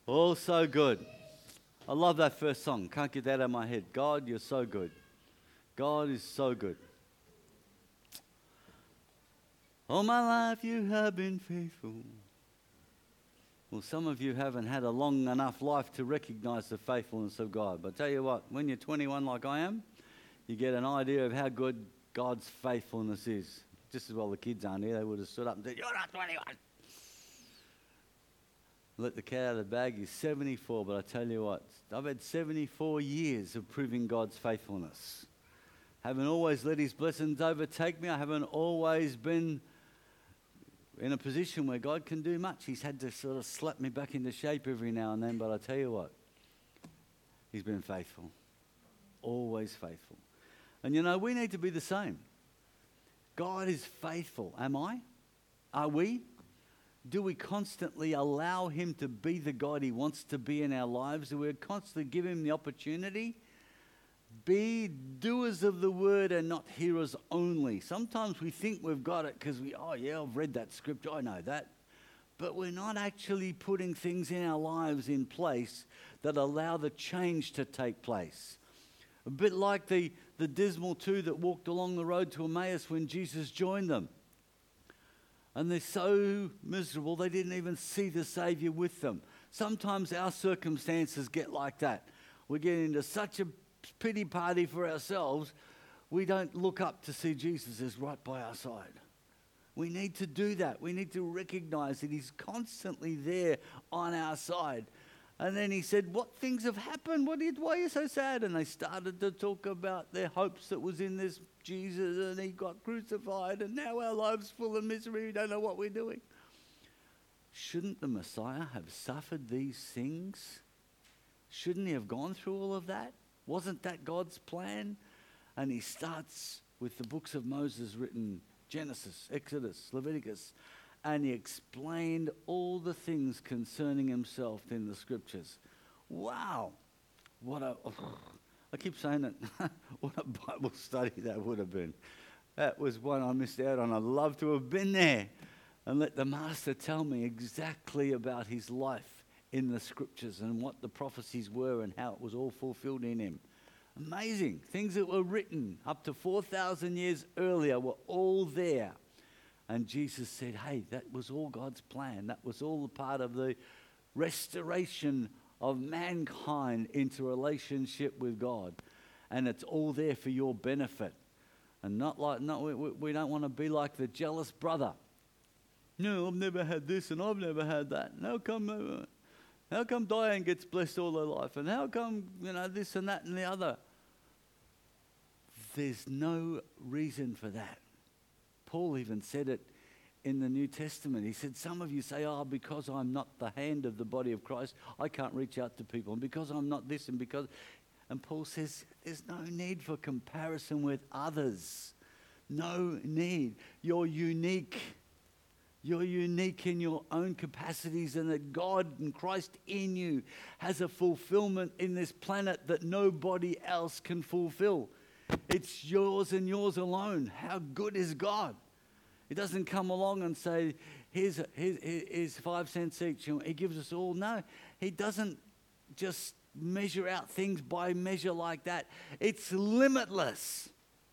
Oh, so good. I love that first song. Can't get that out of my head. God, you're so good. God is so good. All my life you have been faithful. Well, some of you haven't had a long enough life to recognize the faithfulness of God. But I tell you what, when you're 21 like I am, you get an idea of how good God's faithfulness is. Just as well the kids aren't here, they would have stood up and said, "You're not 21." Let the cat out of the bag. He's 74, but I tell you what, I've had 74 years of proving God's faithfulness. Haven't always let his blessings overtake me. I haven't always been in a position where God can do much. He's had to sort of slap me back into shape every now and then, but I tell you what, he's been faithful. Always faithful. And you know, we need to be the same. God is faithful. Am I? Are we? Do we constantly allow him to be the God he wants to be in our lives? Do we constantly give him the opportunity? Be doers of the word and not hearers only. Sometimes we think we've got it because I've read that scripture, I know that. But we're not actually putting things in our lives in place that allow the change to take place. A bit like the dismal two that walked along the road to Emmaus when Jesus joined them. And they're so miserable, they didn't even see the Savior with them. Sometimes our circumstances get like that. We get into such a pity party for ourselves, we don't look up to see Jesus is right by our side. We need to do that. We need to recognize that he's constantly there on our side. And then he said, "What things have happened? Why are you so sad?" And they started to talk about their hopes that was in this Jesus, and he got crucified, and now our lives full of misery. We don't know what we're doing. Shouldn't the Messiah have suffered these things? Shouldn't he have gone through all of that? Wasn't that God's plan? And he starts with the books of Moses written, Genesis, Exodus, Leviticus, and he explained all the things concerning himself in the scriptures. Wow. I keep saying it, what a Bible study that would have been. That was one I missed out on. I'd love to have been there and let the Master tell me exactly about his life in the scriptures and what the prophecies were and how it was all fulfilled in him. Amazing. Things that were written up to 4,000 years earlier were all there. And Jesus said, hey, that was all God's plan. That was all a part of the restoration of mankind into relationship with God. And it's all there for your benefit. And we don't want to be like the jealous brother. No, I've never had this and I've never had that. And how come Diane gets blessed all her life? And how come, this and that and the other? There's no reason for that. Paul even said it in the New Testament. He said, some of you say, because I'm not the hand of the body of Christ, I can't reach out to people. And because I'm not this and Paul says, there's no need for comparison with others. No need. You're unique. You're unique in your own capacities, and that God and Christ in you has a fulfillment in this planet that nobody else can fulfill. It's yours and yours alone. How good is God? He doesn't come along and say, here's 5 cents each. He gives us all. No, he doesn't just measure out things by measure like that. It's limitless.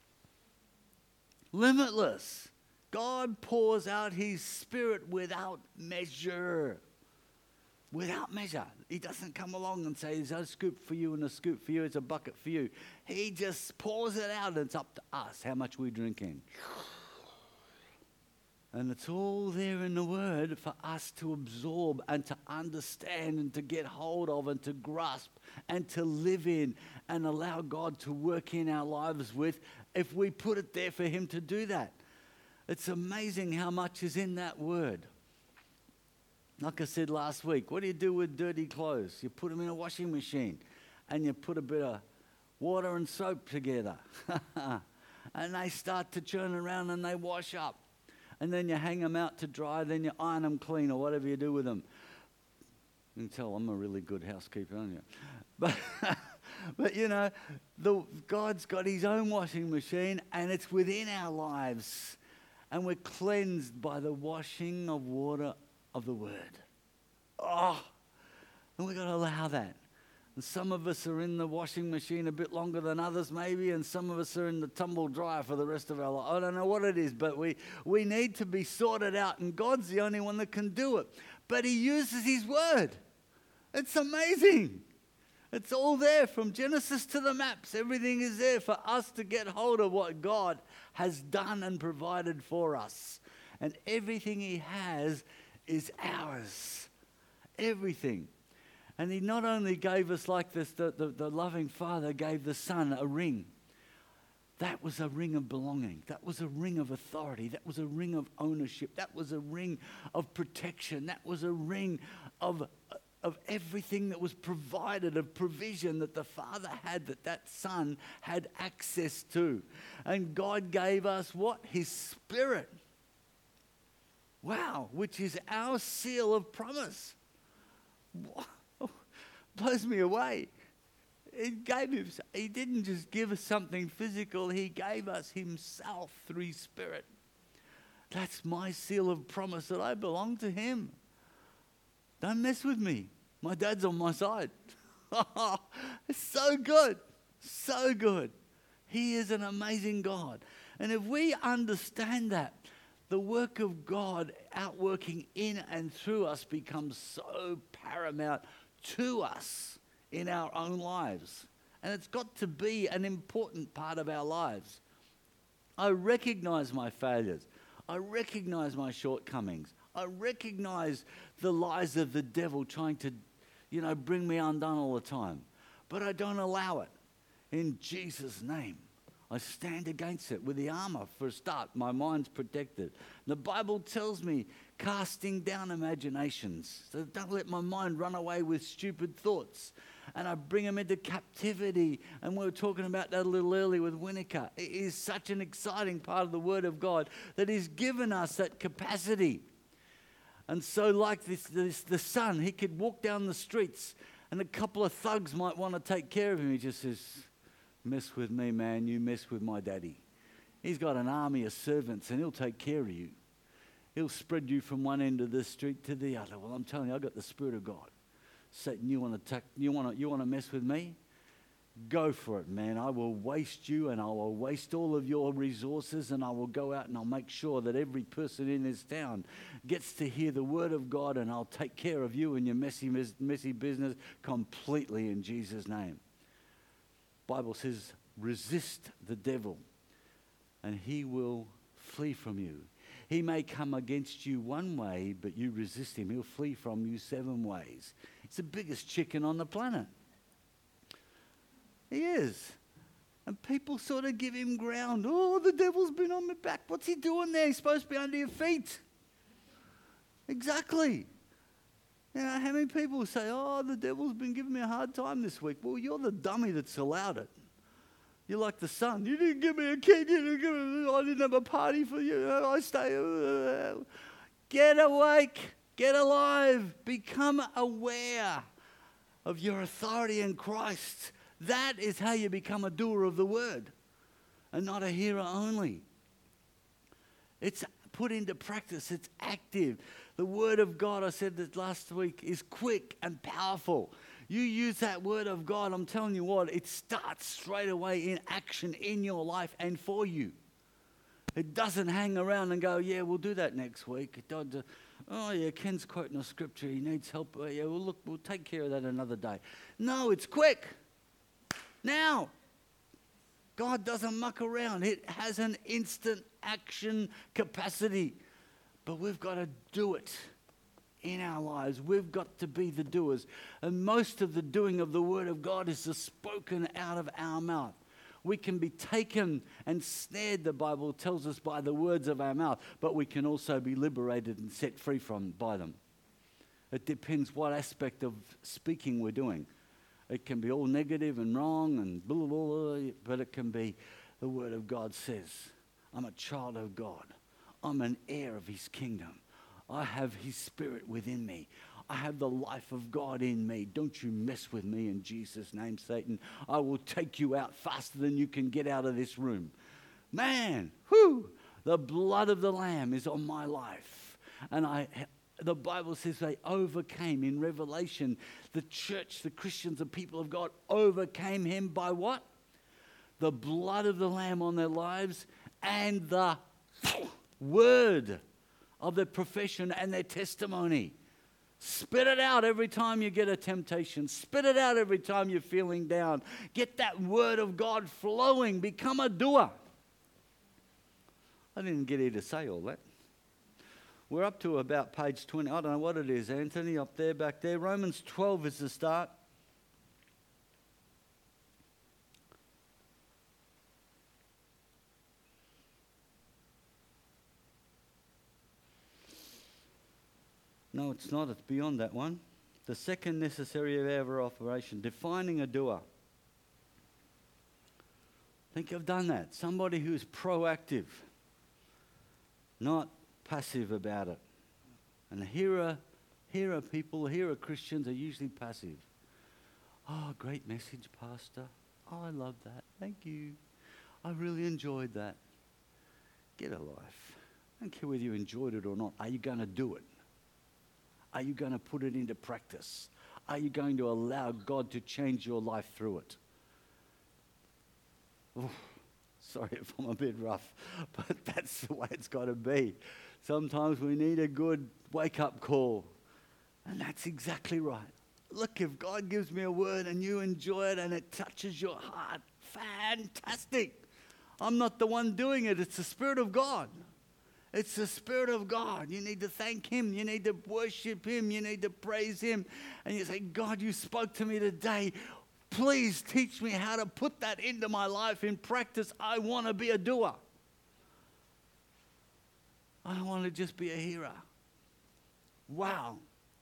Limitless. God pours out his Spirit without measure. Without measure. He doesn't come along and say, there's a scoop for you and a scoop for you, it's a bucket for you. He just pours it out, and it's up to us how much we drink in. And it's all there in the Word for us to absorb and to understand and to get hold of and to grasp and to live in and allow God to work in our lives with, if we put it there for him to do that. It's amazing how much is in that Word. Like I said last week, what do you do with dirty clothes? You put them in a washing machine and you put a bit of water and soap together. And they start to churn around and they wash up. And then you hang them out to dry, then you iron them clean or whatever you do with them. You can tell I'm a really good housekeeper, aren't you? But God's got his own washing machine, and it's within our lives. And we're cleansed by the washing of water of the Word. Oh, And we've got to allow that. And some of us are in the washing machine a bit longer than others maybe, and some of us are in the tumble dryer for the rest of our life. I don't know what it is, but we need to be sorted out, and God's the only one that can do it. But he uses his word. It's amazing. It's all there from Genesis to the maps. Everything is there for us to get hold of what God has done and provided for us. And everything he has is ours. Everything. And he not only gave us like this, the loving Father gave the Son a ring. That was a ring of belonging. That was a ring of authority. That was a ring of ownership. That was a ring of protection. That was a ring of everything that was provided, of provision that the Father had, that Son had access to. And God gave us what? His Spirit. Wow, which is our seal of promise. Blows me away. He didn't just give us something physical, he gave us himself through his Spirit. That's my seal of promise that I belong to him. Don't mess with me. My dad's on my side. It's so good. So good. He is an amazing God. And if we understand that, the work of God outworking in and through us becomes so paramount to us in our own lives. And it's got to be an important part of our lives. I recognize my failures. I recognize my shortcomings. I recognize the lies of the devil trying to, bring me undone all the time. But I don't allow it. In Jesus' name, I stand against it with the armor for a start. My mind's protected. The Bible tells me casting down imaginations. So don't let my mind run away with stupid thoughts. And I bring them into captivity. And we were talking about that a little earlier with Winnica. It is such an exciting part of the Word of God that He's given us that capacity. And so like the son, he could walk down the streets and a couple of thugs might want to take care of him. He just says, mess with me, man, you mess with my daddy. He's got an army of servants and he'll take care of you. He'll spread you from one end of the street to the other. Well, I'm telling you, I've got the Spirit of God. Satan, you want to mess with me? Go for it, man. I will waste you and I will waste all of your resources and I will go out and I'll make sure that every person in this town gets to hear the word of God and I'll take care of you and your messy business completely in Jesus' name. Bible says, resist the devil and he will flee from you. He may come against you one way, but you resist him. He'll flee from you 7 ways. It's the biggest chicken on the planet. He is. And people sort of give him ground. Oh, the devil's been on my back. What's he doing there? He's supposed to be under your feet. Exactly. How many people say, oh, the devil's been giving me a hard time this week? Well, you're the dummy that's allowed it. You're like the son. You didn't give me a key. I didn't have a party for you. I stay. Get awake. Get alive. Become aware of your authority in Christ. That is how you become a doer of the word and not a hearer only. It's put into practice. It's active. The word of God, I said this last week, is quick and powerful. You use that word of God, I'm telling you what, it starts straight away in action in your life and for you. It doesn't hang around and go, yeah, we'll do that next week. Oh, yeah, Ken's quoting a scripture. He needs help. Yeah, we'll take care of that another day. No, it's quick. Now, God doesn't muck around. It has an instant action capacity. But we've got to do it in our lives. We've got to be the doers. And most of the doing of the Word of God is the spoken out of our mouth. We can be taken and snared, the Bible tells us, by the words of our mouth. But we can also be liberated and set free by them. It depends what aspect of speaking we're doing. It can be all negative and wrong and blah, blah, blah, but it can be the Word of God says, I'm a child of God. I'm an heir of His kingdom. I have His Spirit within me. I have the life of God in me. Don't you mess with me in Jesus' name, Satan. I will take you out faster than you can get out of this room. Man, the blood of the Lamb is on my life. And The Bible says they overcame. In Revelation, the church, the Christians, the people of God overcame him by what? The blood of the Lamb on their lives and the word of their profession and their testimony. Spit it out every time you get a temptation. Spit it out every time you're feeling down. Get that word of God flowing. Become a doer. I didn't get here to say all that. We're up to about page 20. I don't know what it is, Anthony, up there, back there. Romans 12 is the start. No, it's not. It's beyond that one. The second necessary area of operation, defining a doer. I think I've done that. Somebody who's proactive, not passive about it. And hearer Christians are usually passive. Oh, great message, Pastor. Oh, I love that. Thank you. I really enjoyed that. Get a life. I don't care whether you enjoyed it or not. Are you going to do it? Are you going to put it into practice? Are you going to allow God to change your life through it? Oof, sorry if I'm a bit rough, but that's the way it's got to be. Sometimes we need a good wake-up call, and that's exactly right. Look, if God gives me a word and you enjoy it and it touches your heart, fantastic. I'm not the one doing it. It's the Spirit of God. It's the Spirit of God. You need to thank Him. You need to worship Him. You need to praise Him. And you say, God, you spoke to me today. Please teach me how to put that into my life in practice. I want to be a doer. I don't want to just be a hearer. Wow.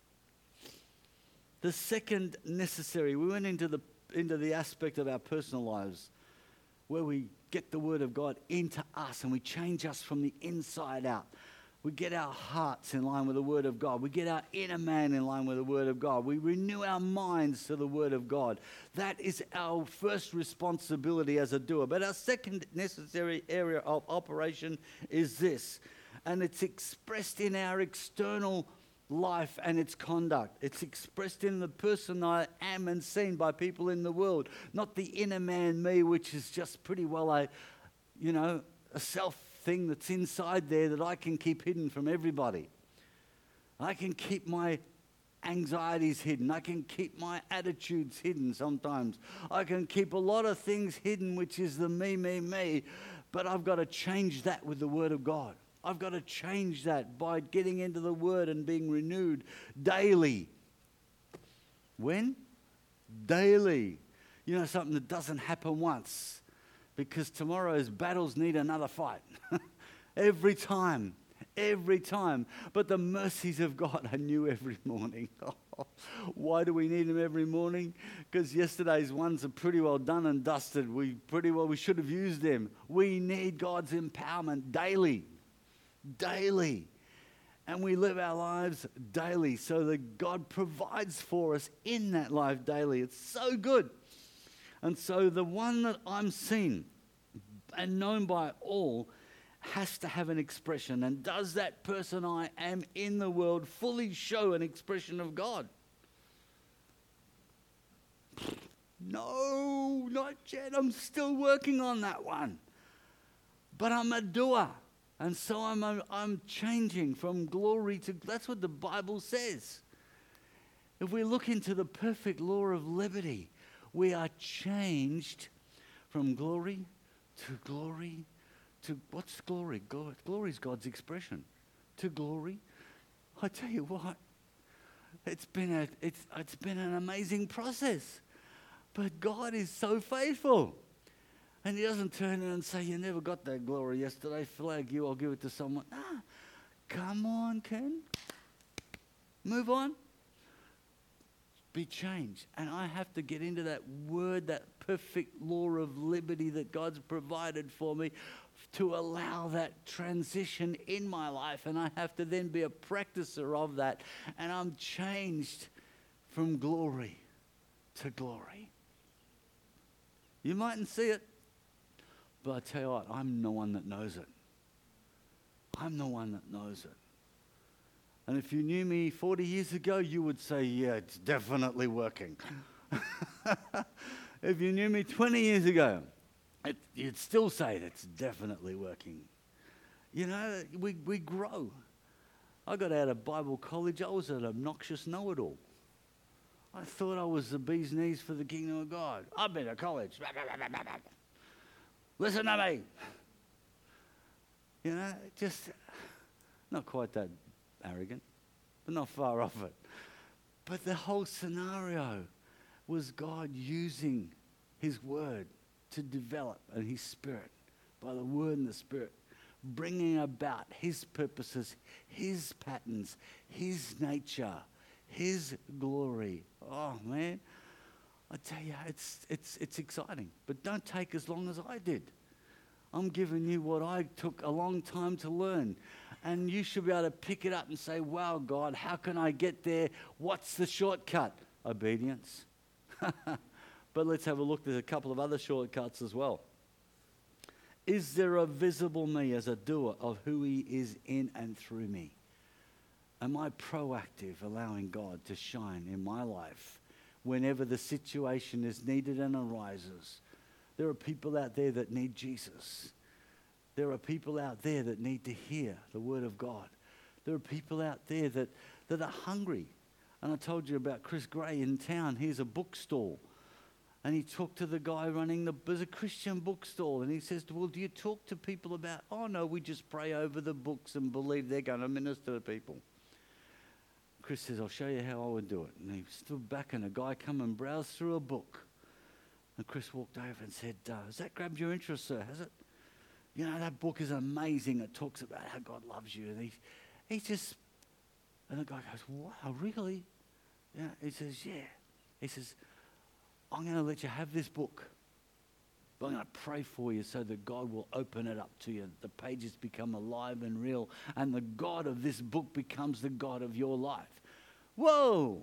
The second necessary, we went into the aspect of our personal lives where we get the Word of God into us and we change us from the inside out. We get our hearts in line with the Word of God. We get our inner man in line with the Word of God. We renew our minds to the Word of God. That is our first responsibility as a doer. But our second necessary area of operation is this, and it's expressed in our external life and its conduct. It's expressed in the person I am and seen by people in the world, not the inner man me, which is just pretty well a self thing that's inside there that I can keep hidden from everybody. I can keep my anxieties hidden. I can keep my attitudes hidden sometimes. I can keep a lot of things hidden, which is the me, but I've got to change that with the Word of God. I've got to change that by getting into the Word and being renewed daily. When? Daily. You know, something that doesn't happen once, because tomorrow's battles need another fight. Every time. But the mercies of God are new every morning. Why do we need them every morning? Because yesterday's ones are pretty well done and dusted. We should have used them. We need God's empowerment daily. And we live our lives daily so that God provides for us in that life daily. It's so good. And so the one that I'm seen and known by all has to have an expression. And does that person I am in the world fully show an expression of God? No, not yet. I'm still working on that one. But I'm a doer. And so I'm changing from glory to... That's what the Bible says. If we look into the perfect law of liberty, we are changed from glory to glory to... What's glory? Glory is God's expression. To glory. I tell you what, it's been an amazing process. But God is so faithful. And He doesn't turn around and say, you never got that glory yesterday, flag you, I'll give it to someone. Come on, Ken. Move on. Be changed. And I have to get into that word, that perfect law of liberty that God's provided for me to allow that transition in my life. And I have to then be a practicer of that. And I'm changed from glory to glory. You mightn't see it. But I tell you what, I'm the one that knows it. I'm the one that knows it. And if you knew me 40 years ago, you would say, yeah, it's definitely working. If you knew me 20 years ago, you'd still say it's definitely working. You know, we grow. I got out of Bible college. I was an obnoxious know-it-all. I thought I was the bee's knees for the kingdom of God. I've been to college. Listen to me. You know, just not quite that arrogant, but not far off it. But the whole scenario was God using his word to develop, and his spirit, by the word and the spirit, bringing about his purposes, his patterns, his nature, his glory. Oh, man, I tell you, it's exciting. But don't take as long as I did. I'm giving you what I took a long time to learn. And you should be able to pick it up and say, wow, God, how can I get there? What's the shortcut? Obedience. But let's have a look. There's a couple of other shortcuts as well. Is there a visible me as a doer of who he is in and through me? Am I proactive, allowing God to shine in my life whenever the situation is needed and arises? There are people out there that need Jesus. There are people out there that need to hear the word of God. There are people out there that are hungry. And I told you about Chris Gray in town. Here's a bookstall. And he talked to the guy running there's a Christian bookstall. And he says, well, do you talk to people about, oh no, we just pray over the books and believe they're going to minister to people. Chris says, I'll show you how I would do it. And he stood back and a guy come and browsed through a book. And Chris walked over and said, has that grabbed your interest, sir? Has it? You know, that book is amazing. It talks about how God loves you. And he just, and the guy goes, wow, really? Yeah. He says, yeah. He says, I'm going to let you have this book. But I'm going to pray for you so that God will open it up to you. The pages become alive and real. And the God of this book becomes the God of your life. Whoa!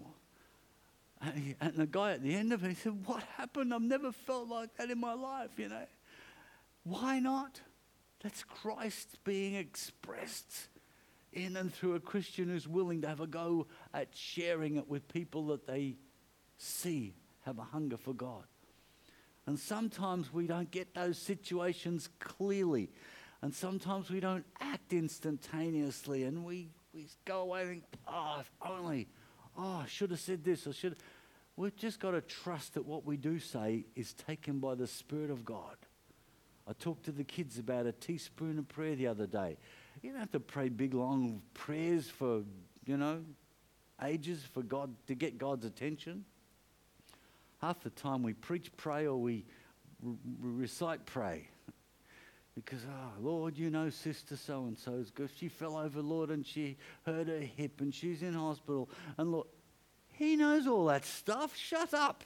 And the guy at the end of it, he said, what happened? I've never felt like that in my life, you know. Why not? That's Christ being expressed in and through a Christian who's willing to have a go at sharing it with people that they see have a hunger for God. And sometimes we don't get those situations clearly. And sometimes we don't act instantaneously. And we go away and think, oh, if only, I should have said this. We've just got to trust that what we do say is taken by the Spirit of God. I talked to the kids about a teaspoon of prayer the other day. You don't have to pray big, long prayers for, ages for God, to get God's attention. Half the time we preach pray or we recite pray. Because, Lord, sister so-and-so's good. She fell over, Lord, and she hurt her hip and she's in hospital. And Lord, he knows all that stuff. Shut up.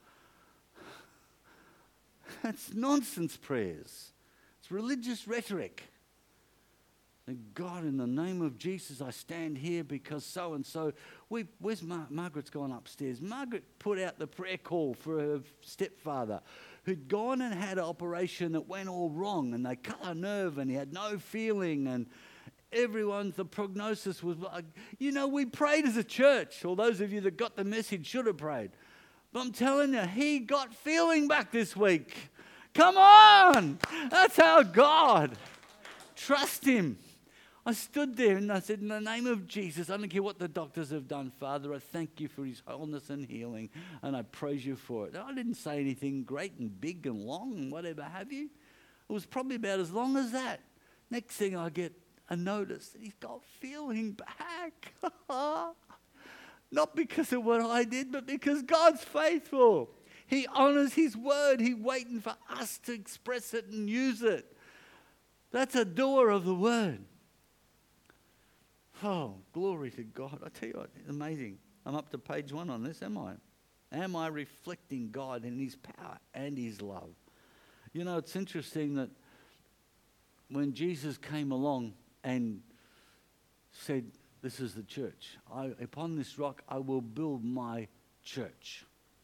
That's nonsense prayers. It's religious rhetoric. And God, in the name of Jesus, I stand here because so-and-so. Where's Margaret's gone upstairs? Margaret put out the prayer call for her stepfather who'd gone and had an operation that went all wrong, and they cut a nerve and he had no feeling, and the prognosis was like, we prayed as a church. Or those of you that got the message should have prayed. But I'm telling you, he got feeling back this week. Come on! That's our God. Trust him. I stood there and I said, in the name of Jesus, I don't care what the doctors have done, Father, I thank you for his wholeness and healing, and I praise you for it. I didn't say anything great and big and long and whatever have you. It was probably about as long as that. Next thing I get a notice that he's got feeling back. Not because of what I did, but because God's faithful. He honors his word. He's waiting for us to express it and use it. That's a doer of the word. Oh, glory to God. I tell you what, it's amazing. I'm up to page 1 on this, am I? Am I reflecting God in his power and his love? It's interesting that when Jesus came along and said, this is the church. Upon this rock, I will build my church.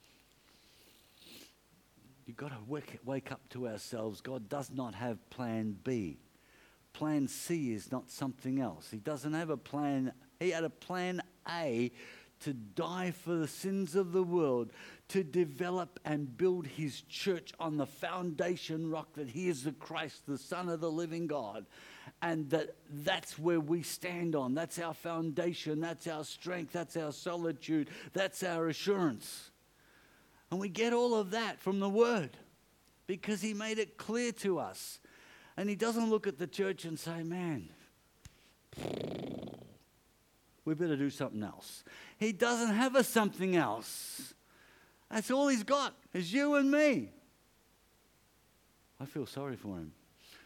You've got to wake up to ourselves. God does not have plan B. Plan C is not something else. He doesn't have a plan He had a plan A to die for the sins of the world, to develop and build his church on the foundation rock that he is the Christ, the Son of the living God. And that's where we stand on. That's our foundation. That's our strength. That's our solitude. That's our assurance. And we get all of that from the Word because he made it clear to us. And he doesn't look at the church and say, man, we better do something else. He doesn't have a something else. That's all he's got, is you and me. I feel sorry for him.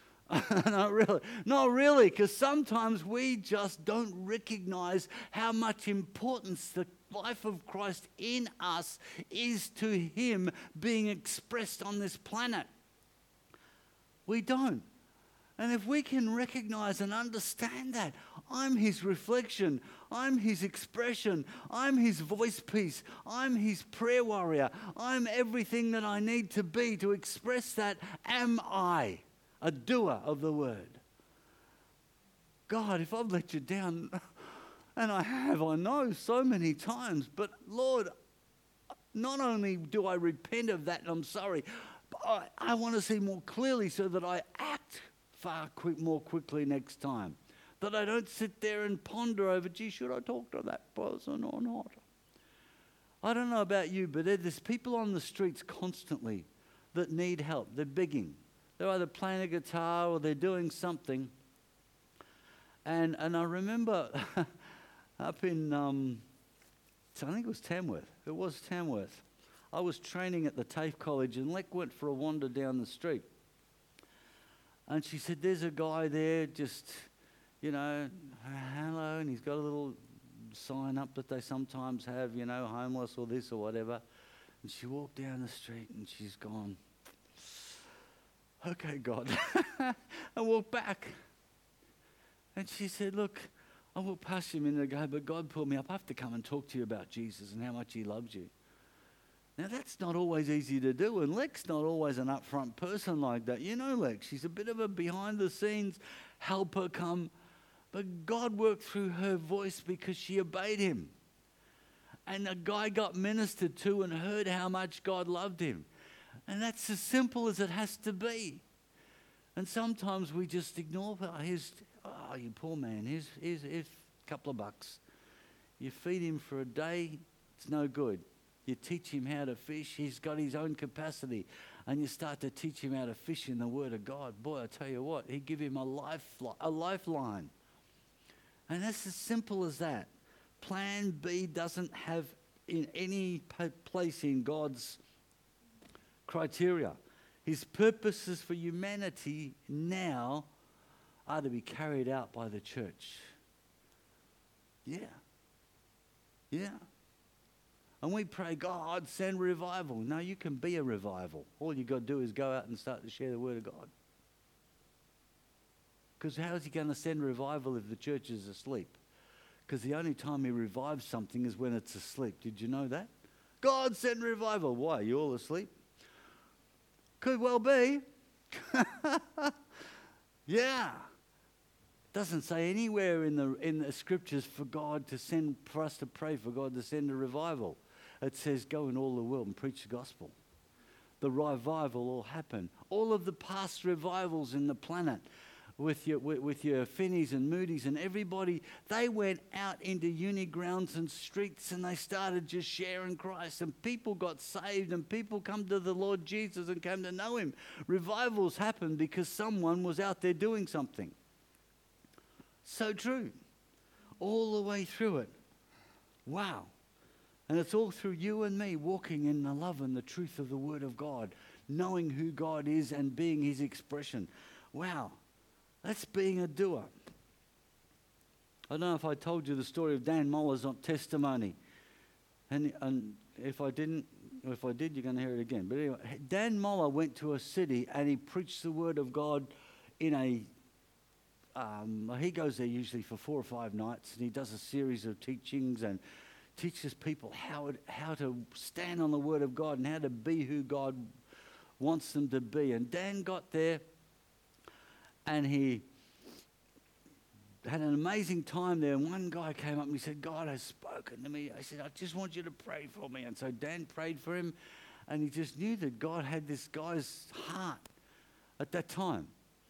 Not really, because sometimes we just don't recognize how much importance the life of Christ in us is to him being expressed on this planet. We don't. And if we can recognize and understand that, I'm his reflection, I'm his expression, I'm his voice piece, I'm his prayer warrior, I'm everything that I need to be to express that, am I a doer of the word? God, if I've let you down, and I have, I know, so many times, but Lord, not only do I repent of that and I'm sorry, but I want to see more clearly so that I act more quickly next time. That I don't sit there and ponder over, gee, should I talk to that person or not? I don't know about you, but there's people on the streets constantly that need help. They're begging. They're either playing a guitar or they're doing something. And I remember up in, I think it was Tamworth. It was Tamworth. I was training at the TAFE College and Lek went for a wander down the street. And she said, there's a guy there just, hello, and he's got a little sign up that they sometimes have, homeless or this or whatever. And she walked down the street and she's gone, okay, God. I walked back. And she said, look, I walked past you a minute ago, but God pulled me up. I have to come and talk to you about Jesus and how much he loves you. Now, that's not always easy to do, and Lek's not always an upfront person like that. You know Lek, she's a bit of a behind-the-scenes helper come, but God worked through her voice because she obeyed him. And the guy got ministered to and heard how much God loved him. And that's as simple as it has to be. And sometimes we just ignore, you poor man, here's a couple of bucks. You feed him for a day, it's no good. You teach him how to fish, he's got his own capacity. And you start to teach him how to fish in the Word of God. Boy, I tell you what, he give him a lifeline. And that's as simple as that. Plan B doesn't have in any place in God's criteria. His purposes for humanity now are to be carried out by the church. Yeah. And we pray, God, send revival. No, you can be a revival. All you got to do is go out and start to share the Word of God. Because how is he going to send revival if the church is asleep? Because the only time he revives something is when it's asleep. Did you know that? God, send revival. Why? You all asleep? Could well be. Yeah. Doesn't say anywhere in the scriptures for us to pray for God to send a revival. It says go in all the world and preach the gospel. The revival will happen. All of the past revivals in the planet with your Finneys and Moody's and everybody, they went out into uni grounds and streets and they started just sharing Christ, and people got saved and people come to the Lord Jesus and came to know him. Revivals happen because someone was out there doing something. So true. All the way through it. Wow. And it's all through you and me walking in the love and the truth of the Word of God, knowing who God is and being his expression. Wow. That's being a doer. I don't know if I told you the story of Dan Muller's testimony. And if I did, you're going to hear it again. But anyway, Dan Muller went to a city and he preached the Word of God in he goes there usually for 4 or 5 nights, and he does a series of teachings and teaches people how to stand on the Word of God and how to be who God wants them to be. And Dan got there and he had an amazing time there. And one guy came up and he said, God has spoken to me. I said, I just want you to pray for me. And so Dan prayed for him. And he just knew that God had this guy's heart at that time.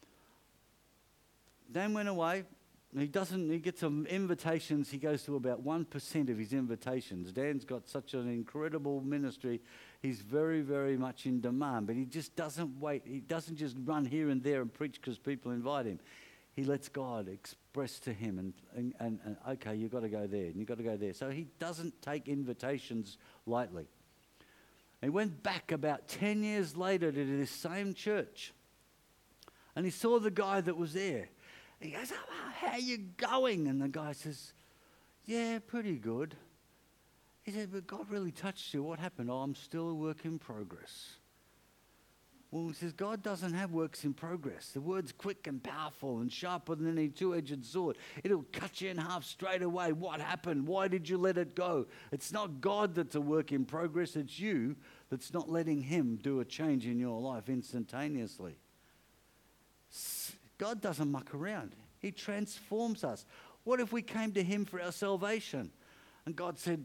Dan went away. He gets some invitations. He goes to about 1% of his invitations. Dan's got such an incredible ministry. He's very, very much in demand. But he just doesn't wait. He doesn't just run here and there and preach because people invite him. He lets God express to him and okay, you've got to go there and you've got to go there. So he doesn't take invitations lightly. He went back about 10 years later to this same church. And he saw the guy that was there. He goes, oh, how are you going? And the guy says, yeah, pretty good. He said, but God really touched you. What happened? Oh, I'm still a work in progress. Well, he says, God doesn't have works in progress. The word's quick and powerful and sharper than any two-edged sword. It'll cut you in half straight away. What happened? Why did you let it go? It's not God that's a work in progress. It's you that's not letting him do a change in your life instantaneously. God doesn't muck around. He transforms us. What if we came to him for our salvation? And God said,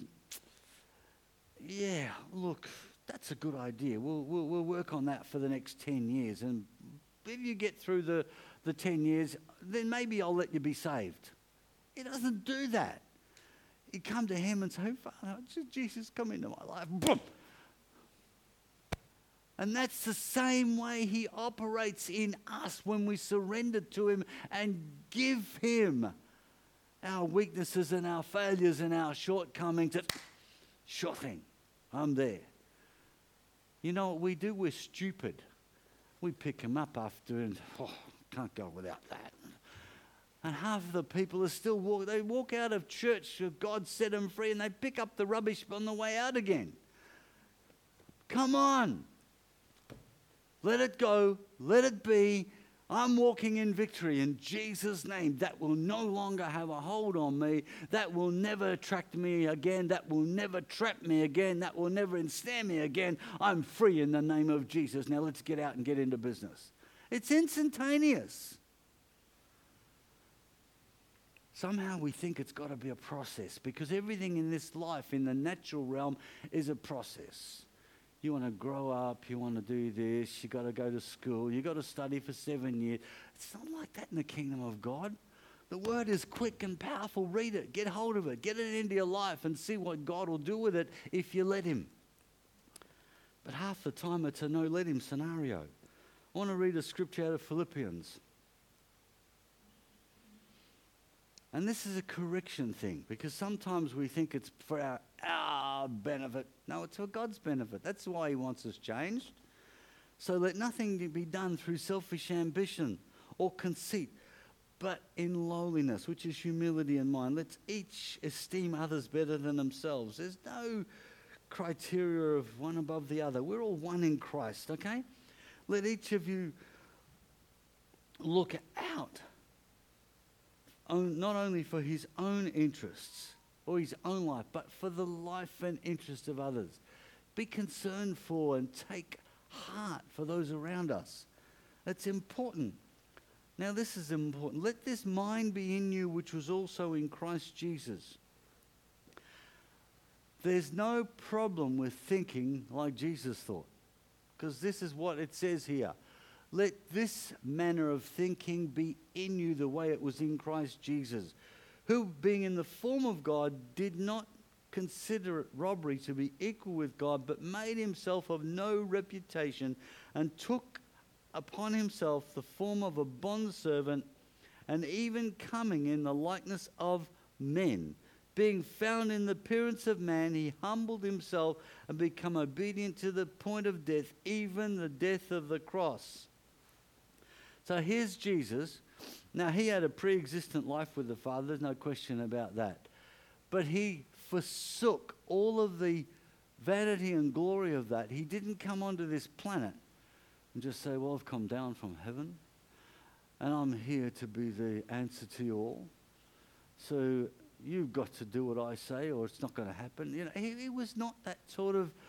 yeah, look, that's a good idea. We'll work on that for the next 10 years. And if you get through the 10 years, then maybe I'll let you be saved. He doesn't do that. You come to him and say, Father, Jesus, come into my life. Boom. And that's the same way he operates in us when we surrender to him and give him our weaknesses and our failures and our shortcomings. Sure thing, I'm there. You know what we do? We're stupid. We pick him up after and, can't go without that. And half of the people are still they walk out of church, God set them free, and they pick up the rubbish on the way out again. Come on. Let it go. Let it be. I'm walking in victory in Jesus' name. That will no longer have a hold on me. That will never attract me again. That will never trap me again. That will never ensnare me again. I'm free in the name of Jesus. Now let's get out and get into business. It's instantaneous. Somehow we think it's got to be a process because everything in this life, in the natural realm, is a process. You want to grow up, you want to do this, you got to go to school, you got to study for 7 years. It's not like that in the kingdom of God. The word is quick and powerful. Read it, get hold of it, get it into your life and see what God will do with it if you let him. But half the time it's a no let him scenario. I want to read a scripture out of Philippians. And this is a correction thing because sometimes we think it's for our benefit. No, it's for God's benefit. That's why he wants us changed. So let nothing be done through selfish ambition or conceit, but in lowliness, which is humility in mind. Let's each esteem others better than themselves. There's no criteria of one above the other. We're all one in Christ, okay? Let each of you look out. Not only for his own interests or his own life, but for the life and interest of others. Be concerned for and take heart for those around us. That's important. Now this is important. Let this mind be in you which was also in Christ Jesus. There's no problem with thinking like Jesus thought, because this is what it says here. Let this manner of thinking be in you the way it was in Christ Jesus, who, being in the form of God, did not consider it robbery to be equal with God, but made himself of no reputation and took upon himself the form of a bondservant, and even coming in the likeness of men. Being found in the appearance of man, he humbled himself and became obedient to the point of death, even the death of the cross. So here's Jesus. Now, he had a pre-existent life with the Father. There's no question about that. But he forsook all of the vanity and glory of that. He didn't come onto this planet and just say, well, I've come down from heaven and I'm here to be the answer to you all. So you've got to do what I say or it's not going to happen. You know, he was not that sort of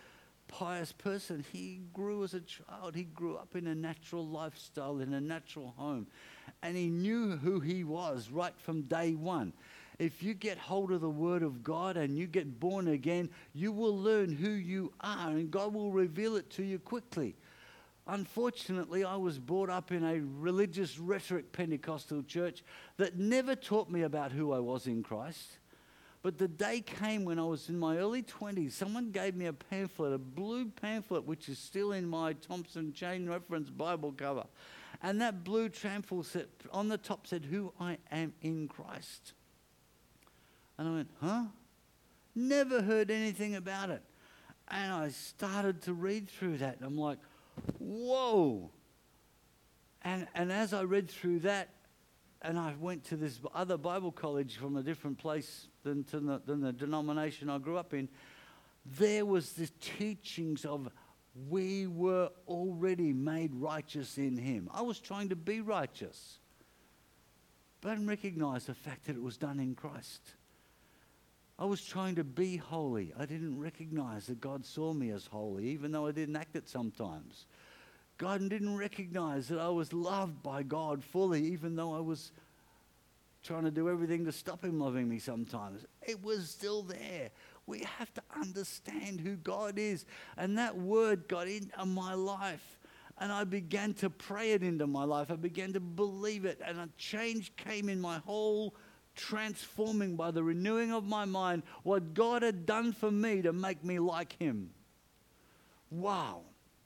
pious person. He grew as a child. He grew up in a natural lifestyle, in a natural home. And he knew who he was right from day one. If you get hold of the Word of God and you get born again, you will learn who you are, and God will reveal it to you quickly. Unfortunately, I was brought up in a religious rhetoric Pentecostal church that never taught me about who I was in Christ. But the day came when I was in my early 20s, someone gave me a pamphlet, a blue pamphlet, which is still in my Thompson Chain Reference Bible cover. And that blue pamphlet on the top said, "Who I am in Christ." And I went, huh? Never heard anything about it. And I started to read through that. And I'm like, whoa. And as I read through that, and I went to this other Bible college from a different place than the denomination I grew up in, there was the teachings of we were already made righteous in him. I was trying to be righteous, but I didn't recognize the fact that it was done in Christ. I was trying to be holy. I didn't recognize that God saw me as holy, even though I didn't act it sometimes. God didn't recognize that I was loved by God fully, even though I was trying to do everything to stop him loving me sometimes. It was still there. We have to understand who God is. And that word got into my life. And I began to pray it into my life. I began to believe it. And a change came in my whole transforming by the renewing of my mind what God had done for me to make me like him. Wow.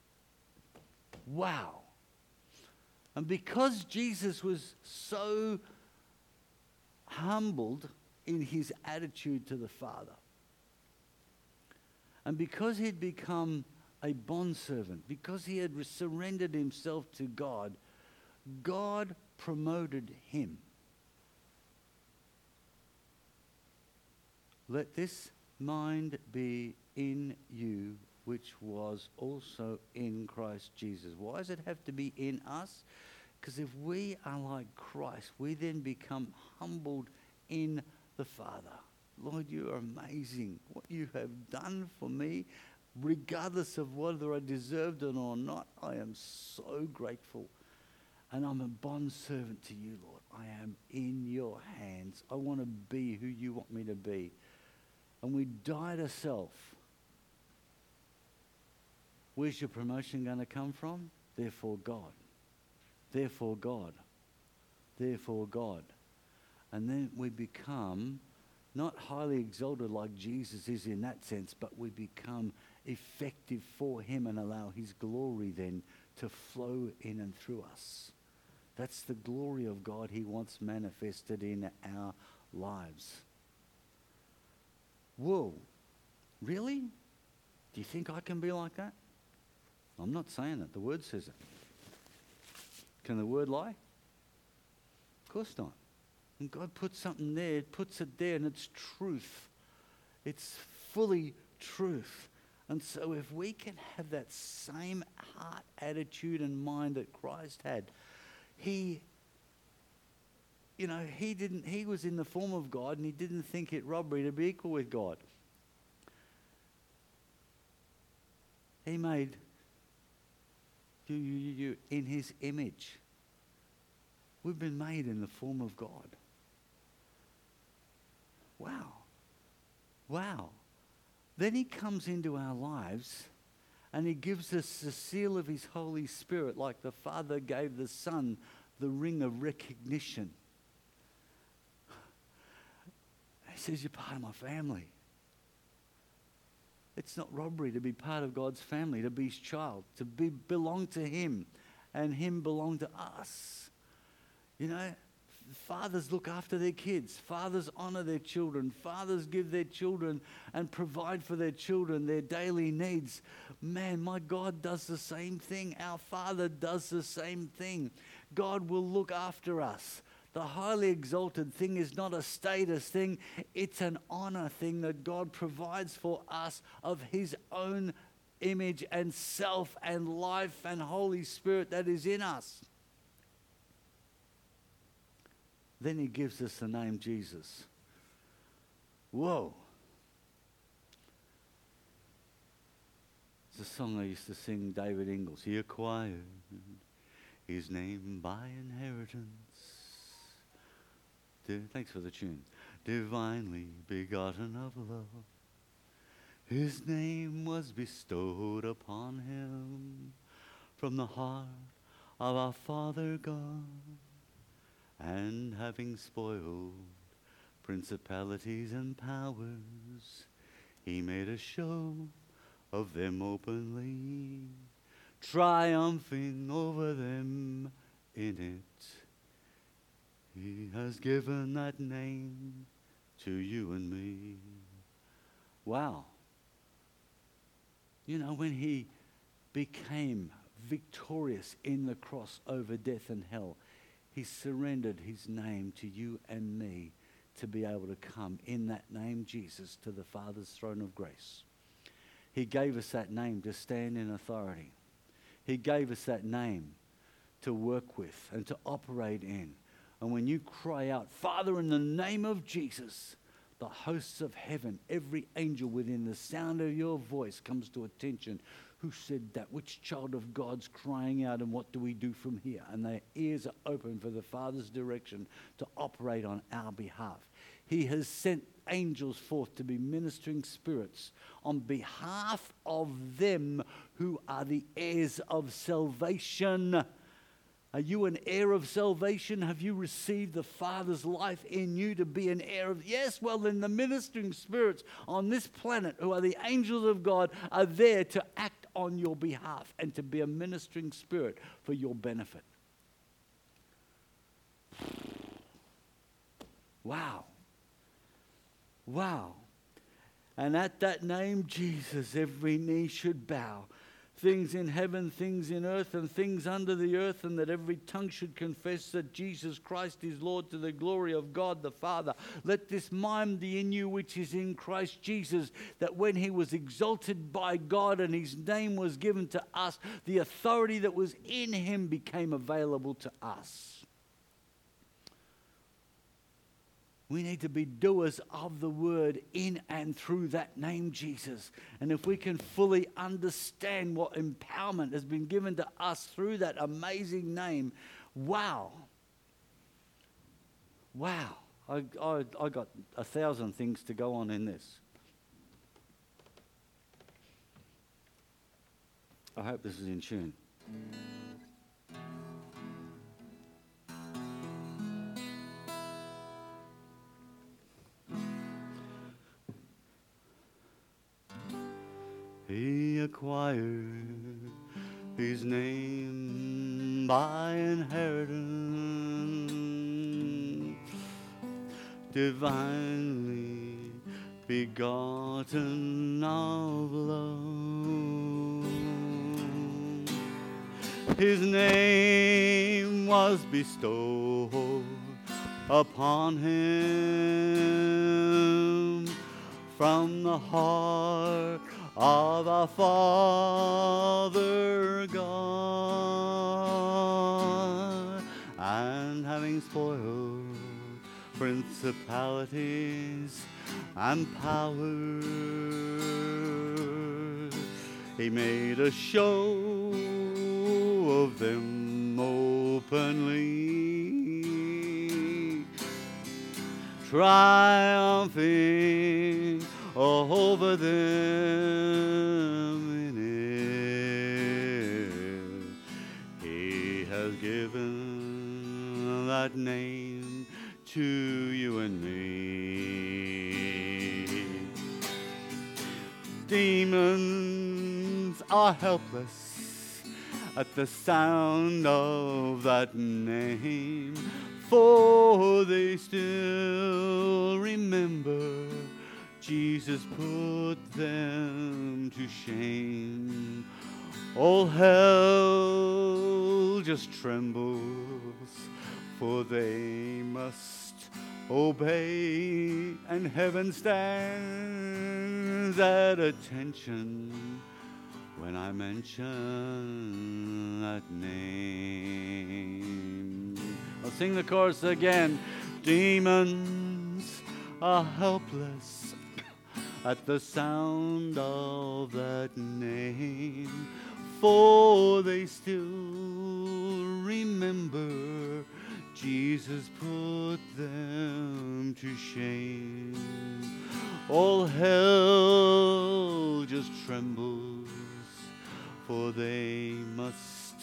Wow. And because Jesus was so humbled in his attitude to the Father, and because he'd become a bondservant, because he had surrendered himself to God, God promoted him. Let this mind be in you, which was also in Christ Jesus. Why does it have to be in us? Because if we are like Christ, we then become humbled in the Father. Lord, you are amazing. What you have done for me, regardless of whether I deserved it or not, I am so grateful. And I'm a bondservant to you, Lord. I am in your hands. I want to be who you want me to be. And we die to self. Where's your promotion going to come from? Therefore God. Therefore God. Therefore God. And then we become not highly exalted like Jesus is in that sense, but we become effective for him and allow his glory then to flow in and through us. That's the glory of God he wants manifested in our lives. Whoa, really? Do you think I can be like that? I'm not saying it. The word says it. Can the word lie? Of course not. And God puts something there, puts it there, and it's truth. It's fully truth. And so if we can have that same heart, attitude, and mind that Christ had, he was in the form of God, and he didn't think it robbery to be equal with God. He made you in his image. We've been made in the form of God. Wow. Wow. Then he comes into our lives and he gives us the seal of his Holy Spirit, like the Father gave the Son the ring of recognition. He says, you're part of my family. It's not robbery to be part of God's family, to be his child, to belong to him, and him belong to us. You know, fathers look after their kids. Fathers honor their children. Fathers give their children and provide for their children their daily needs. Man, my God does the same thing. Our Father does the same thing. God will look after us. The highly exalted thing is not a status thing. It's an honor thing that God provides for us of his own image and self and life and Holy Spirit that is in us. Then he gives us the name Jesus. Whoa. It's a song I used to sing, David Ingalls. He acquired his name by inheritance. Thanks for the tune. Divinely begotten of love. His name was bestowed upon him from the heart of our Father God. And having spoiled principalities and powers, he made a show of them openly, triumphing over them in it. He has given that name to you and me. Wow. You know, when he became victorious in the cross over death and hell, he surrendered his name to you and me to be able to come in that name, Jesus, to the Father's throne of grace. He gave us that name to stand in authority. He gave us that name to work with and to operate in. And when you cry out, Father, in the name of Jesus, the hosts of heaven, every angel within the sound of your voice comes to attention. Who said that? Which child of God's crying out, and what do we do from here? And their ears are open for the Father's direction to operate on our behalf. He has sent angels forth to be ministering spirits on behalf of them who are the heirs of salvation. Are you an heir of salvation? Have you received the Father's life in you to be an heir of? Yes, well then the ministering spirits on this planet, who are the angels of God, are there to act on your behalf and to be a ministering spirit for your benefit. Wow. Wow. And at that name, Jesus, every knee should bow. Things in heaven, things in earth, and things under the earth, and that every tongue should confess that Jesus Christ is Lord, to the glory of God the Father. Let this mind be in you which is in Christ Jesus, that when he was exalted by God and his name was given to us, the authority that was in him became available to us. We need to be doers of the word in and through that name, Jesus. And if we can fully understand what empowerment has been given to us through that amazing name, wow. Wow. I got 1,000 things to go on in this. I hope this is in tune. He acquired his name by inheritance, divinely begotten of love. His name was bestowed upon him from the heart of our Father God, and having spoiled principalities and powers, he made a show of them openly, triumphing over them in it. He has given that name to you and me. Demons are helpless at the sound of that name, for they still remember Jesus put them to shame. All hell just trembles, for they must obey, and heaven stands at attention when I mention that name. I'll sing the chorus again. Demons are helpless at the sound of that name, for they still remember Jesus put them to shame. All hell just trembles, for they must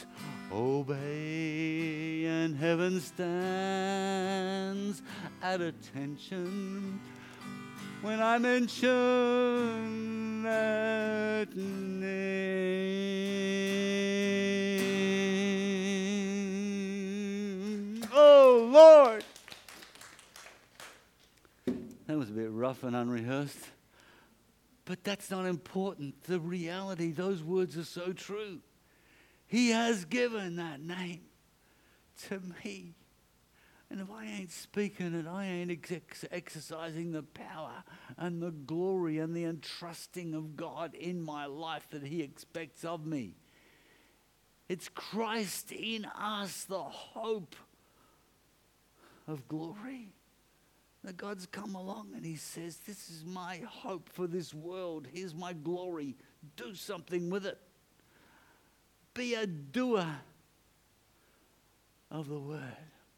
obey, and heaven stands at attention when I mention that name. Oh, Lord! That was a bit rough and unrehearsed. But that's not important. The reality, those words are so true. He has given that name to me. And if I ain't speaking it, I ain't exercising the power and the glory and the entrusting of God in my life that He expects of me. It's Christ in us, the hope of glory. That God's come along and He says, this is my hope for this world. Here's my glory. Do something with it. Be a doer of the word.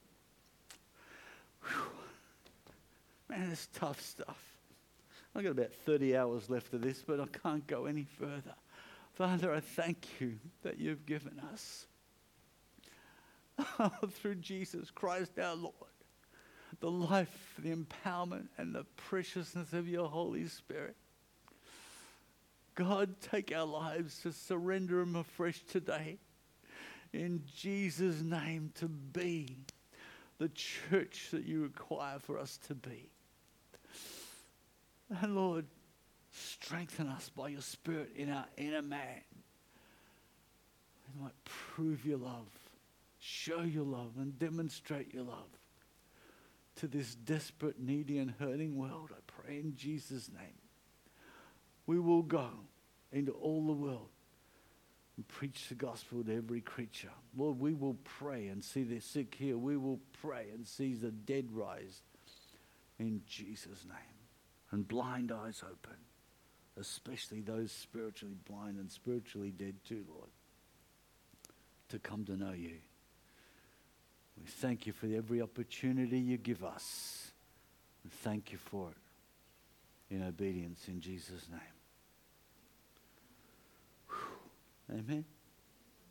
Whew. Man, it's tough stuff. I've got about 30 hours left of this, but I can't go any further. Father, I thank you that you've given us, through Jesus Christ our Lord, the life, the empowerment, and the preciousness of your Holy Spirit. God, take our lives to surrender them afresh today. In Jesus' name, to be the church that you require for us to be. And Lord, strengthen us by your Spirit in our inner man. We might prove your love, show your love, and demonstrate your love to this desperate, needy, and hurting world. I pray in Jesus' name. We will go into all the world and preach the gospel to every creature. Lord, we will pray and see the sick healed. We will pray and see the dead rise in Jesus' name. And blind eyes open, especially those spiritually blind and spiritually dead too, Lord, to come to know you. We thank you for every opportunity you give us. And thank you for it in obedience in Jesus' name. Whew. Amen.